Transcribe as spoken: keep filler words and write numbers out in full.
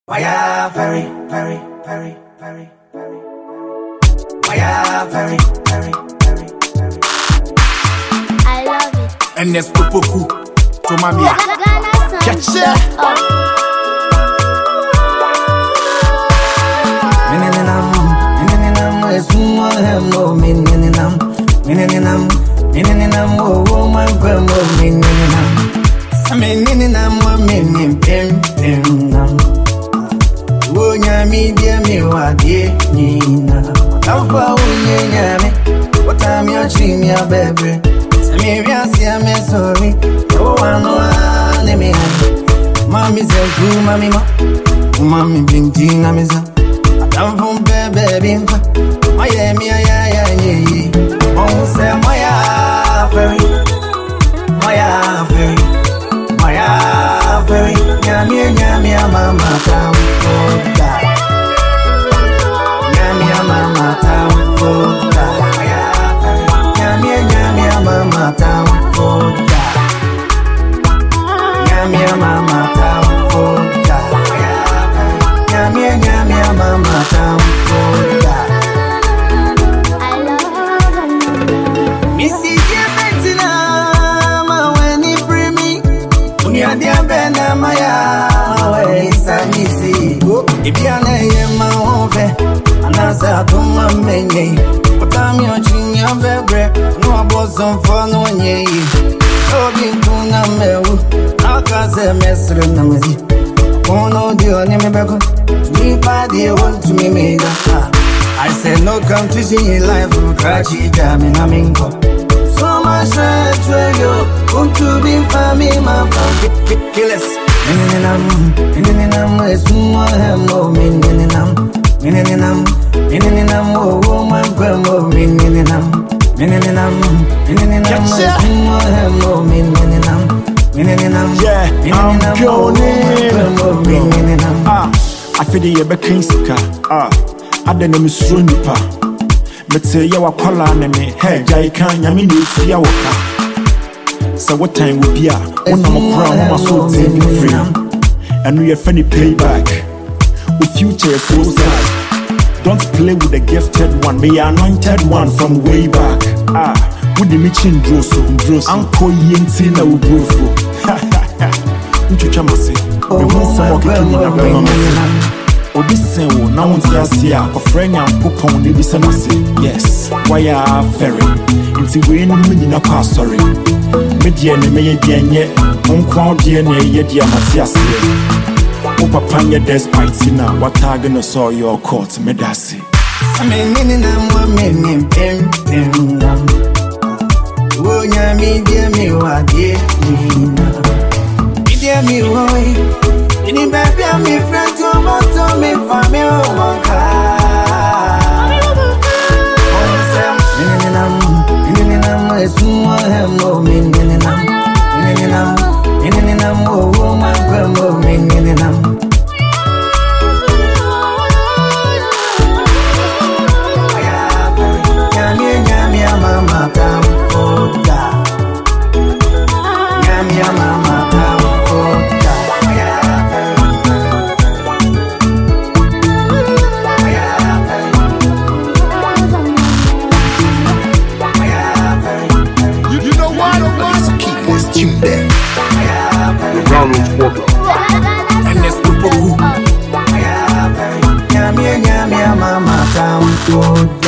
Why ya very, very, very, very, very. Why ya very, very, very, very. I love it. And there's Popoku to Mamia. Catch ya. Mininam, mininam, es un mo, mininam, mininam, mininam, oh, my grandma, mininam. Mininam, minim, pim, pim, nam. Wonya mi dia mi wa die nina. Alfa wonya nyame. What time you treat me a baby? Tell me we are see me sorry. Oh I know I me. Mami say ku mami ma. Mami binti na me sa. Atam fun baby bimfa. My yeah me ya ya ye. Oh say my ya very. My ya very. My ya very. Nyame nyame mama tam. Mama town for that. Yamia yamia mama town for that. Yamia mama town for that. Yamia yamia mama town for that. I love Missy Jeffertina, my when he bring me. Unya dia bena maya, my way is a missy. If you are my home. Anasa tuma menye Otami ochinya bebre No abosom for no nye Obi tuna mewu Akaze mesre na mezi Kono dio ni mebeko Nipa die want to me mega I said no come to see life Krachi jami na mingo So much to you Want to be family my family Killers Mininam Mininam Esuma hemo Mininam Mininam, mininam, oh my grandma, mininam, mininam, mininam, oh mininam, mininam, yeah, I'm going mininam. Ah, I feel the ebe kinsika. Ah, I didn't miss Runipa. But say you are calling me. Hey, Jai can yami ni fiya waka. So what time will be? When I'm a crown, I'm so free. And we are funny payback. With future so sad. Don't play with the gifted one, me anointed one from way back. Ah, with the michin droso, droso. Uncle Yentina Ubrufo. Ha ha ha. Uchuchamase. The most of the people Obi Sewo, now on Tiasia, of friend and Pupon, Nibisanasi. Yes, why are ferry? Into way no meaning of our sorry. Median, may be yet, on crowd D N A, yet Yamasias. Papa despite now, what I gonna saw your court, Medasi. I mean, I'm meaning pim pim nam. Wonya mi dear me wa dear me. Dear me, why? Any baby, I'm my friend to motor me for me, oh, Mininam, mininam, it's one more mininam, mininam, mininam, oh, my grandma, mininam. Mama down for that. Yamia mama down for that. You, you know what? Let's keep this tune there. McDonald's Walker. And there's Popoku. Yamia yamia mama down for that.